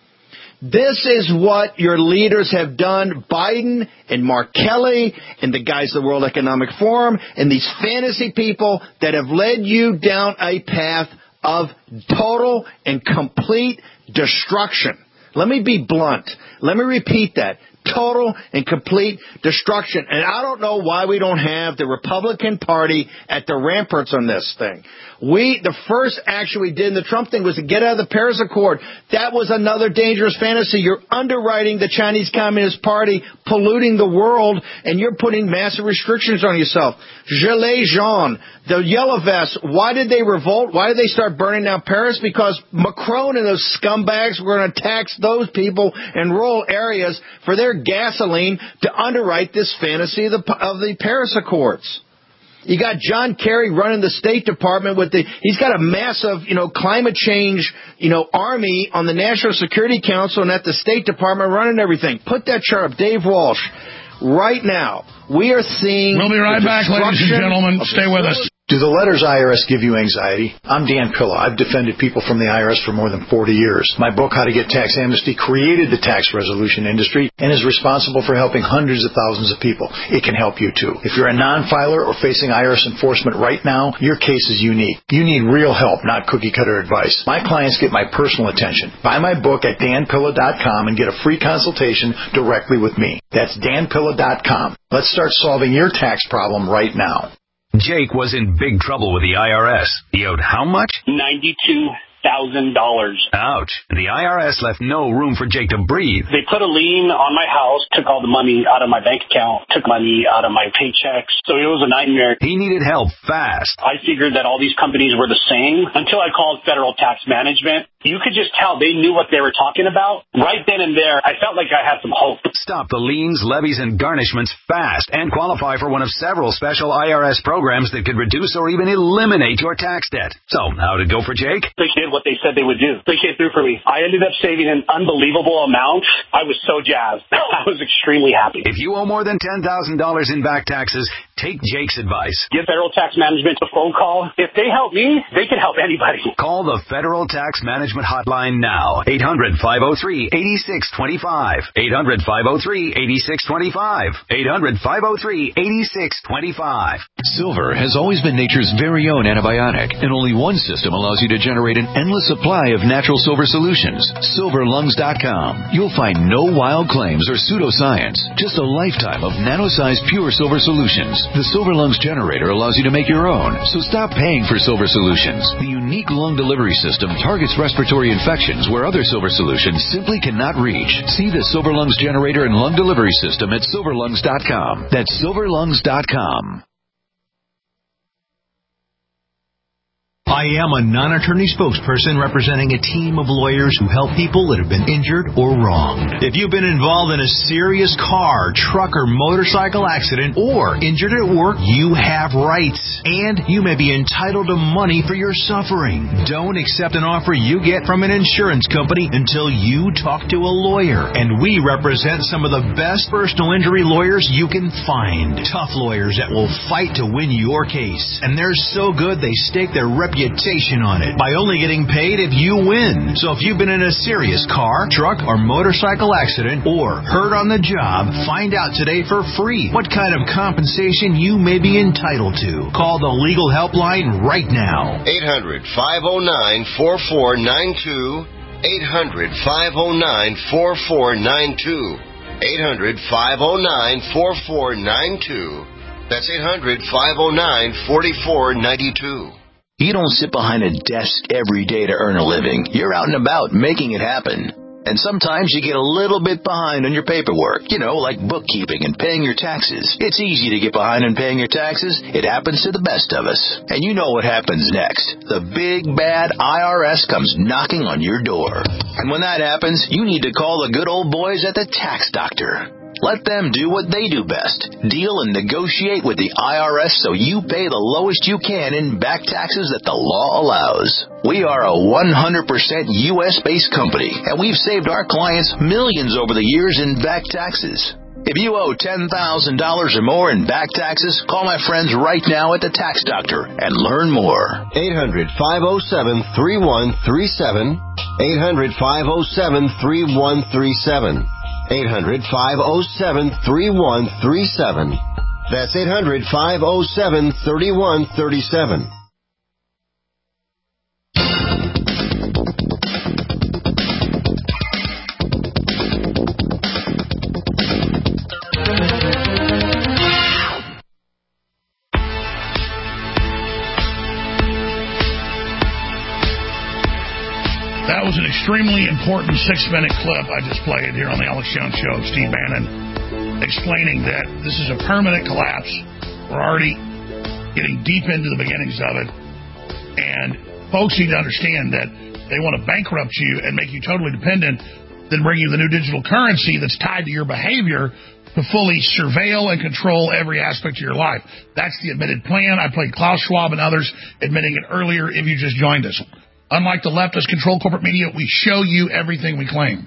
This is what your leaders have done, Biden and Mark Kelly and the guys at the World Economic Forum and these fantasy people that have led you down a path of total and complete destruction. Let me be blunt. Let me repeat that. Total and complete destruction. And I don't know why we don't have the Republican Party at the ramparts on this thing. We, the first action we did in the Trump thing was to get out of the Paris Accord. That was another dangerous fantasy. You're underwriting the Chinese Communist Party, polluting the world, and you're putting massive restrictions on yourself. Gilets jaunes, the yellow vests, why did they revolt? Why did they start burning down Paris? Because Macron and those scumbags were going to tax those people in rural areas for their gasoline to underwrite this fantasy of the, of the Paris Accords. You got John Kerry running the State Department with the, he's got a massive, you know, climate change, you know, army on the National Security Council and at the State Department running everything. Put that chart up. Dave Walsh. Right now, we are seeing. We'll be right back, ladies and gentlemen. Stay with us. Do the letters I R S give you anxiety? I'm Dan Pilla. I've defended people from the I R S for more than forty years. My book, How to Get Tax Amnesty, created the tax resolution industry and is responsible for helping hundreds of thousands of people. It can help you too. If you're a non-filer or facing I R S enforcement right now, your case is unique. You need real help, not cookie-cutter advice. My clients get my personal attention. Buy my book at dan pilla dot com and get a free consultation directly with me. That's dan pilla dot com. Let's start solving your tax problem right now. Jake was in big trouble with the I R S. He owed how much? ninety-two thousand dollars. Ouch. The I R S left no room for Jake to breathe. They put a lien on my house, took all the money out of my bank account, took money out of my paychecks. So it was a nightmare. He needed help fast. I figured that all these companies were the same until I called Federal Tax Management. You could just tell they knew what they were talking about. Right then and there, I felt like I had some hope. Stop the liens, levies, and garnishments fast and qualify for one of several special I R S programs that could reduce or even eliminate your tax debt. So, how'd it go for Jake? They did what they said they would do. They came through for me. I ended up saving an unbelievable amount. I was so jazzed. I was extremely happy. If you owe more than ten thousand dollars in back taxes, Take Jake's advice. Give Federal Tax Management a phone call. If they help me, they can help anybody. Call the Federal Tax Management Hotline now. eight hundred, five oh three, eight six two five. eight hundred, five oh three, eight six two five. eight hundred, five oh three, eight six two five. Silver has always been nature's very own antibiotic, and only one system allows you to generate an endless supply of natural silver solutions. silver lungs dot com. You'll find no wild claims or pseudoscience, just a lifetime of nano-sized pure silver solutions. The Silver Lungs generator allows you to make your own, so stop paying for silver solutions. The unique lung delivery system targets respiratory infections where other silver solutions simply cannot reach. See the Silver Lungs generator and lung delivery system at silver lungs dot com. That's silver lungs dot com. I am a non-attorney spokesperson representing a team of lawyers who help people that have been injured or wronged. If you've been involved in a serious car, truck, or motorcycle accident or injured at work, you have rights, and you may be entitled to money for your suffering. Don't accept an offer you get from an insurance company until you talk to a lawyer, and we represent some of the best personal injury lawyers you can find. Tough lawyers that will fight to win your case, and they're so good they stake their reputation on it by only getting paid if you win. So if you've been in a serious car, truck, or motorcycle accident or hurt on the job, find out today for free what kind of compensation you may be entitled to. Call the legal helpline right now. eight hundred, five oh nine, four four nine two. eight hundred, five oh nine, four four nine two. eight hundred, five oh nine, four four nine two. That's eight hundred, five oh nine, four four nine two. You don't sit behind a desk every day to earn a living. You're out and about making it happen. And sometimes you get a little bit behind on your paperwork, you know, like bookkeeping and paying your taxes. It's easy to get behind on paying your taxes. It happens to the best of us. And you know what happens next. The big, bad I R S comes knocking on your door. And when that happens, you need to call the good old boys at the Tax Doctor. Let them do what they do best. Deal and negotiate with the I R S so you pay the lowest you can in back taxes that the law allows. We are a one hundred percent U S-based company, and we've saved our clients millions over the years in back taxes. If you owe ten thousand dollars or more in back taxes, call my friends right now at the Tax Doctor and learn more. eight hundred, five oh seven, three one three seven. eight hundred, five oh seven, three one three seven. eight hundred, five oh seven, three one three seven. That's eight hundred, five oh seven, three one three seven. That was an extremely important six-minute clip I just played here on the Alex Jones Show of Steve Bannon explaining that this is a permanent collapse. We're already getting deep into the beginnings of it. And folks need to understand that they want to bankrupt you and make you totally dependent, then bring you the new digital currency that's tied to your behavior to fully surveil and control every aspect of your life. That's the admitted plan. I played Klaus Schwab and others admitting it earlier if you just joined us. Unlike the leftist control corporate media, we show you everything we claim.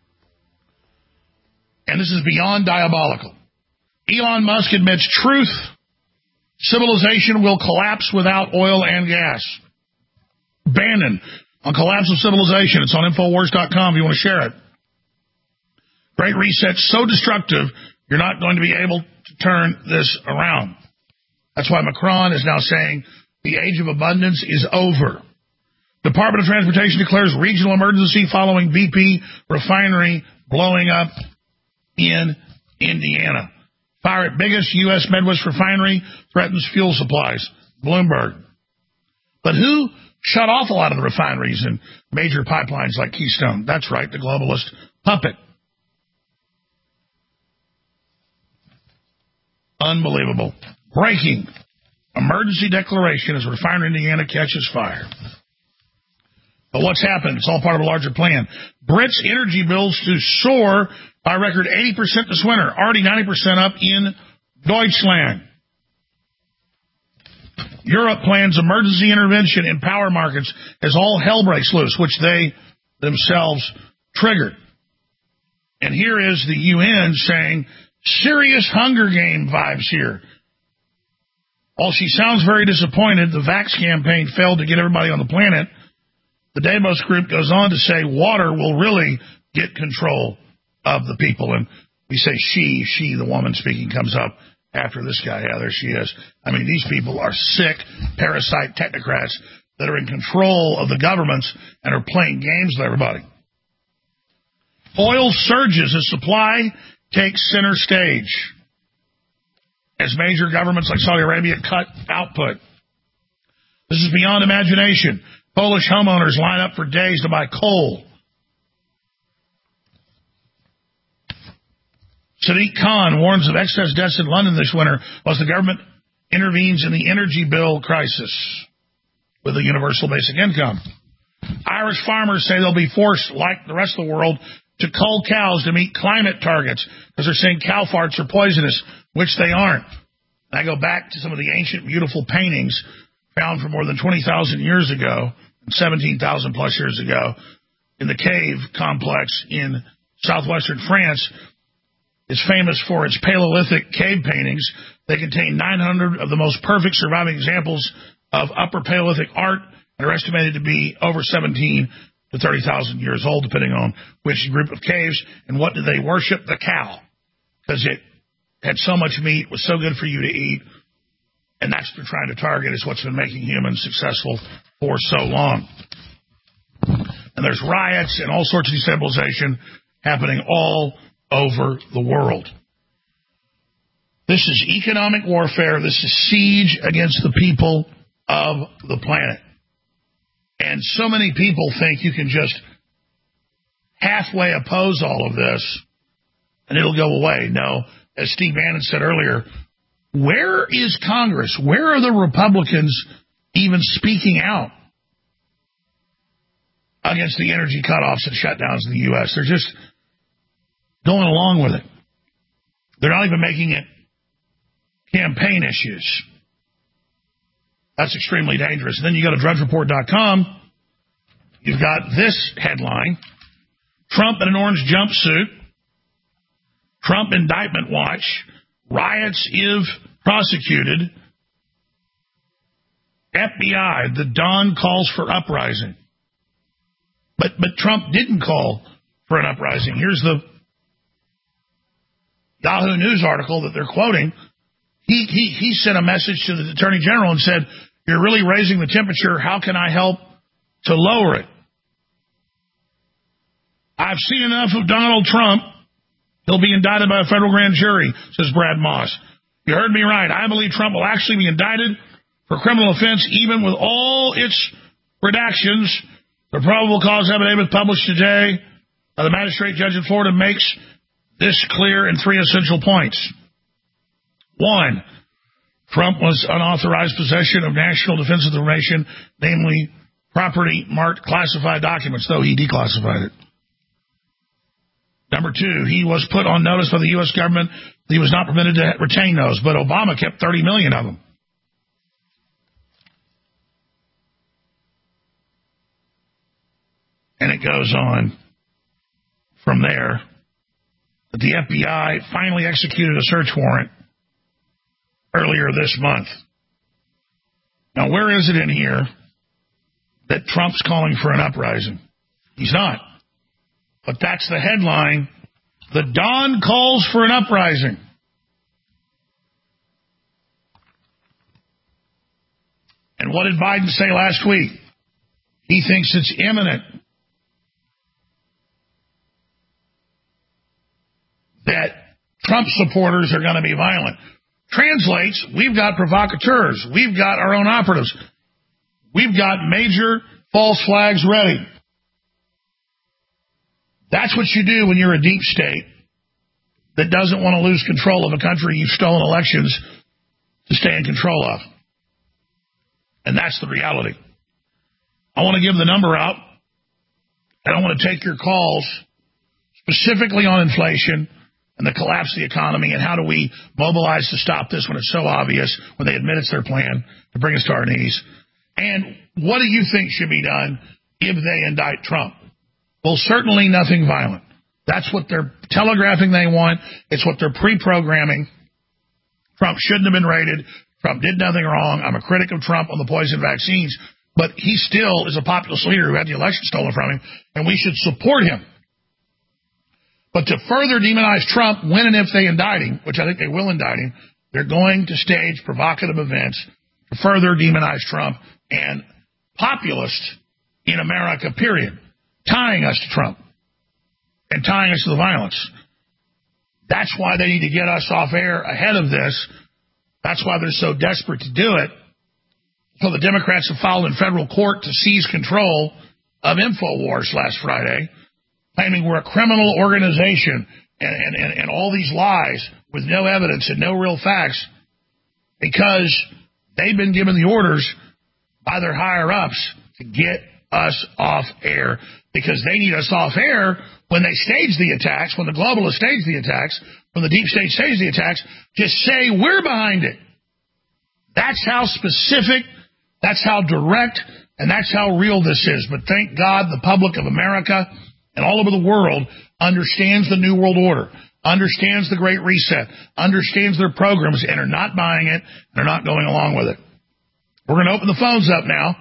And this is beyond diabolical. Elon Musk admits truth. Civilization will collapse without oil and gas. Bannon on collapse of civilization. It's on Infowars dot com if you want to share it. Great Reset, so destructive, you're not going to be able to turn this around. That's why Macron is now saying the age of abundance is over. Department of Transportation declares regional emergency following B P refinery blowing up in Indiana. Fire at biggest U S Midwest refinery threatens fuel supplies. Bloomberg. But who shut off a lot of the refineries and major pipelines like Keystone? That's right, the globalist puppet. Unbelievable. Breaking. Emergency declaration as refinery in Indiana catches fire. But what's happened? It's all part of a larger plan. Brits' energy bills to soar by a record eighty percent this winter, already ninety percent up in Deutschland. Europe plans emergency intervention in power markets as all hell breaks loose, which they themselves triggered. And here is the U N saying, serious Hunger Game vibes here. While she sounds very disappointed, the Vax campaign failed to get everybody on the planet. The Davos group goes on to say water will really get control of the people. And we say she, she, the woman speaking, comes up after this guy. Yeah, there she is. I mean, these people are sick, parasite technocrats that are in control of the governments and are playing games with everybody. Oil surges as supply takes center stage as major governments like Saudi Arabia cut output. This is beyond imagination. Polish homeowners line up for days to buy coal. Sadiq Khan warns of excess deaths in London this winter as the government intervenes in the energy bill crisis with a universal basic income. Irish farmers say they'll be forced, like the rest of the world, to cull cows to meet climate targets because they're saying cow farts are poisonous, which they aren't. And I go back to some of the ancient, beautiful paintings found from more than twenty thousand years ago, seventeen thousand plus years ago, in the cave complex in southwestern France. Is famous for its Paleolithic cave paintings. They contain nine hundred of the most perfect surviving examples of Upper Paleolithic art and are estimated to be over seventeen to thirty thousand years old, depending on which group of caves. And what did they worship? The cow. Because it had so much meat, was so good for you to eat. And that's what they're trying to target, is what's been making humans successful for so long. And there's riots and all sorts of destabilization happening all over the world. This is economic warfare. This is siege against the people of the planet. And so many people think you can just halfway oppose all of this and it'll go away. No, as Steve Bannon said earlier, where is Congress? Where are the Republicans even speaking out against the energy cutoffs and shutdowns in the U S? They're just going along with it. They're not even making it campaign issues. That's extremely dangerous. And then you go to drudge report dot com. You've got this headline: Trump in an orange jumpsuit. Trump indictment watch. Riots if prosecuted. F B I, the Dawn calls for uprising. But but Trump didn't call for an uprising. Here's the Yahoo News article that they're quoting. He, he, he sent a message to the Attorney General and said, you're really raising the temperature. How can I help to lower it? I've seen enough of Donald Trump. He'll be indicted by a federal grand jury, says Brad Moss. You heard me right. I believe Trump will actually be indicted for criminal offense, even with all its redactions. The probable cause affidavit published today by the magistrate judge in Florida makes this clear in three essential points. One, Trump was unauthorized possession of national defense information, namely property marked classified documents, though he declassified it. Number two, he was put on notice by the U S government that he was not permitted to retain those, but Obama kept thirty million of them. And it goes on from there. But the F B I finally executed a search warrant earlier this month. Now, where is it in here that Trump's calling for an uprising? He's not. But that's the headline. The Dawn calls for an uprising. And what did Biden say last week? He thinks it's imminent that Trump supporters are going to be violent. Translates, we've got provocateurs. We've got our own operatives. We've got major false flags ready. That's what you do when you're a deep state that doesn't want to lose control of a country you've stolen elections to stay in control of. And that's the reality. I want to give the number out, and I want to take your calls specifically on inflation and the collapse of the economy, and how do we mobilize to stop this when it's so obvious, when they admit it's their plan to bring us to our knees. And what do you think should be done if they indict Trump? Well, certainly nothing violent. That's what they're telegraphing they want. It's what they're pre-programming. Trump shouldn't have been raided. Trump did nothing wrong. I'm a critic of Trump on the poison vaccines, but he still is a populist leader who had the election stolen from him, and we should support him. But to further demonize Trump when and if they indict him, which I think they will indict him, they're going to stage provocative events to further demonize Trump and populists in America, period, tying us to Trump and tying us to the violence. That's why they need to get us off air ahead of this. That's why they're so desperate to do it. So the Democrats have filed in federal court to seize control of InfoWars last Friday, claiming we're a criminal organization and, and, and, and all these lies with no evidence and no real facts, because they've been given the orders by their higher-ups to get us off air, because they need us off air when they stage the attacks, when the globalists stage the attacks, when the deep state stage the attacks. Just say we're behind it. That's how specific, that's how direct, and that's how real this is. But thank God the public of America and all over the world understands the New World Order, understands the Great Reset, understands their programs, and are not buying it, and are not going along with it. We're going to open the phones up now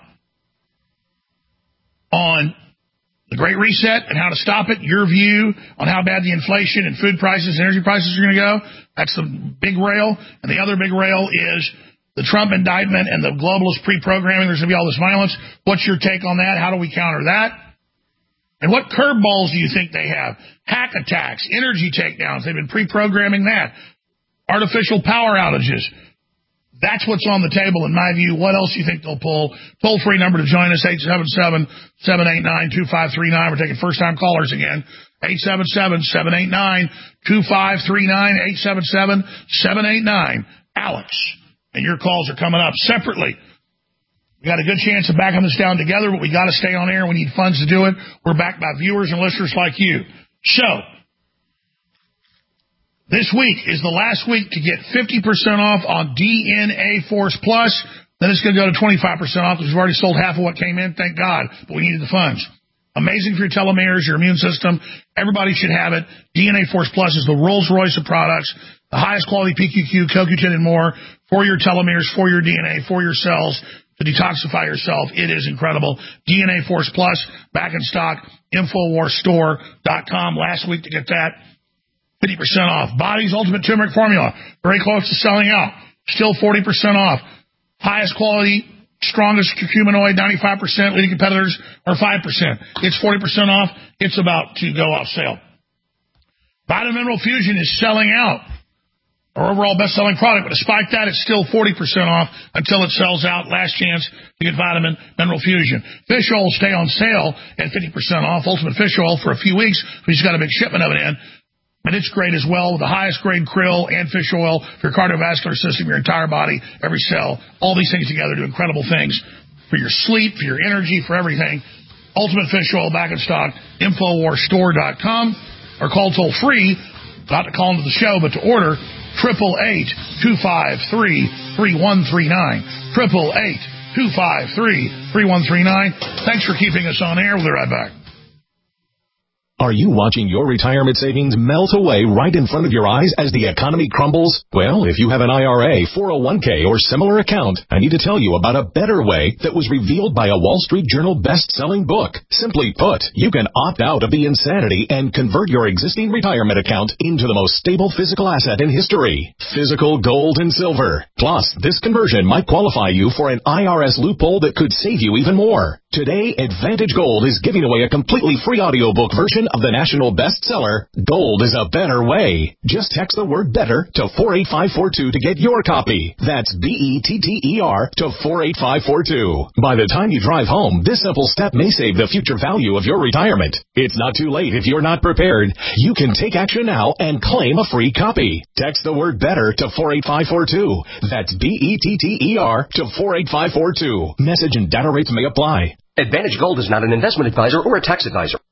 on the Great Reset and how to stop it, your view on how bad the inflation and food prices and energy prices are going to go. That's the big rail. And the other big rail is the Trump indictment and the globalist pre-programming. There's going to be all this violence. What's your take on that? How do we counter that? And what curveballs do you think they have? Hack attacks, energy takedowns. They've been pre-programming that. Artificial power outages. That's what's on the table, in my view. What else do you think they'll pull? Toll-free number to join us, eight seven seven, seven eight nine, two five three nine. We're taking first-time callers again. eight seven seven, seven eight nine, two five three nine, eight seven seven, seven eight nine. Alex. And your calls are coming up separately. We got a good chance of backing this down together, but we got to stay on air. We need funds to do it. We're backed by viewers and listeners like you. So, this week is the last week to get fifty percent off on D N A Force Plus. Then it's going to go to twenty-five percent off because we've already sold half of what came in. Thank God. But we needed the funds. Amazing for your telomeres, your immune system. Everybody should have it. D N A Force Plus is the Rolls Royce of products. The highest quality P Q Q, Co Q ten, and more for your telomeres, for your D N A, for your cells, to detoxify yourself. It is incredible. D N A Force Plus, back in stock. Infowars Store dot com. Last week to get that. fifty percent off. Body's Ultimate Turmeric Formula. Very close to selling out. Still forty percent off. Highest quality, strongest curcuminoid, ninety-five percent. Leading competitors are five percent. It's forty percent off. It's about to go off sale. Vitamin Mineral Fusion is selling out. Our overall best-selling product, but despite that, it's still forty percent off until it sells out. Last chance to get Vitamin Mineral Fusion. Fish oil will stay on sale at fifty percent off. Ultimate Fish Oil for a few weeks. We just got a big shipment of it in. And it's great as well, with the highest grade krill and fish oil for your cardiovascular system, your entire body, every cell. All these things together do incredible things for your sleep, for your energy, for everything. Ultimate Fish Oil, back in stock. Infowars Store dot com. Or call toll free, not to call into the show, but to order, triple eight, two five three, three one three nine. Triple eight, two five three, three one three nine. Thanks for keeping us on air. We'll be right back. Are you watching your retirement savings melt away right in front of your eyes as the economy crumbles? Well, if you have an I R A, four oh one k, or similar account, I need to tell you about a better way that was revealed by a Wall Street Journal best-selling book. Simply put, you can opt out of the insanity and convert your existing retirement account into the most stable physical asset in history. Physical gold and silver. Plus, this conversion might qualify you for an I R S loophole that could save you even more. Today, Advantage Gold is giving away a completely free audiobook version of the national bestseller, Gold is a Better Way. Just text the word better to four eight five four two to get your copy. That's B E T T E R to four eight five four two. By the time you drive home, this simple step may save the future value of your retirement. It's not too late if you're not prepared. You can take action now and claim a free copy. Text the word better to four eight five four two. That's B E T T E R to four eight five four two. Message and data rates may apply. Advantage Gold is not an investment advisor or a tax advisor.